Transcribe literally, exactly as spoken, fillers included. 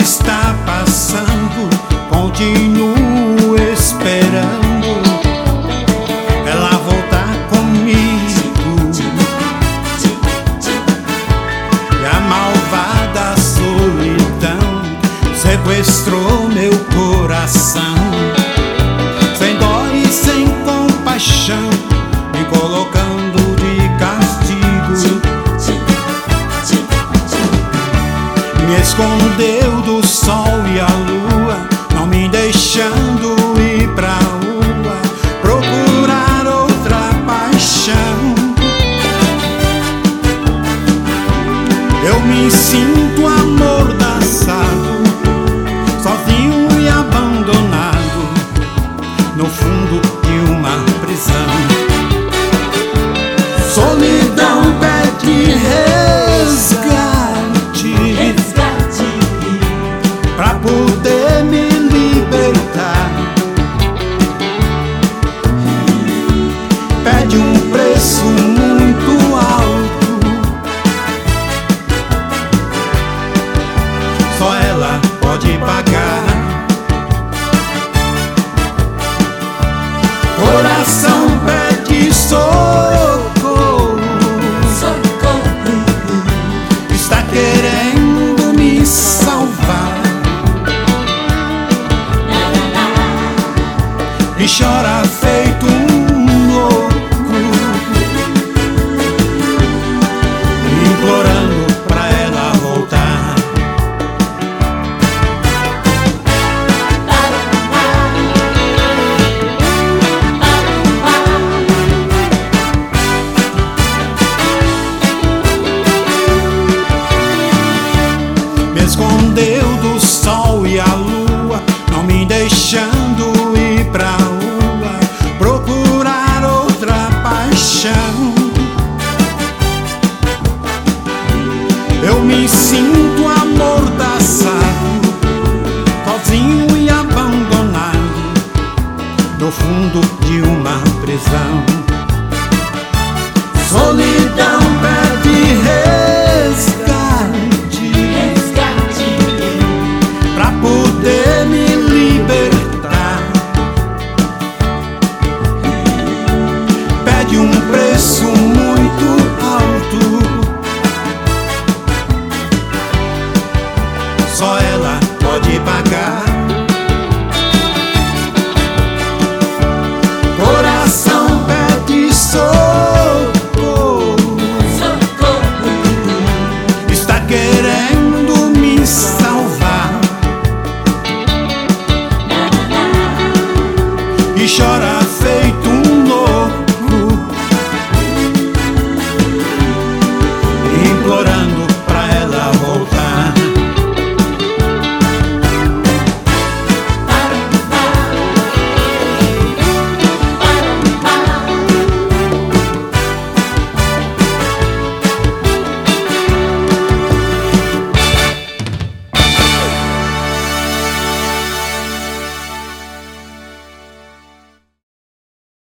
está passando, continuo esperando ela voltar comigo. E a malvada solidão sequestrou meu coração, sem dó e sem compaixão, me colocando de castigo. Me escondeu do sol e a lua, não me deixando ir pra rua procurar outra paixão. Eu me sinto amordaçado, sozinho e abandonado, no fundo de uma prisão. Solidão pede resgate, resgate, pra poder me libertar. Pede um preço muito alto, só ela pode pagar. Coração pede socorro, socorro, está querendo me salvar, e chora feito um louco, implorando pra ela voltar. Me escondeu do sol e a lua, não me deixando ir pra rua procurar outra paixão. Eu me sinto amordaçado, sozinho e abandonado, no fundo de uma prisão. Solidão pede resgate, resgate, pra poder me libertar. Pede um preço muito alto, só ela pode pagar.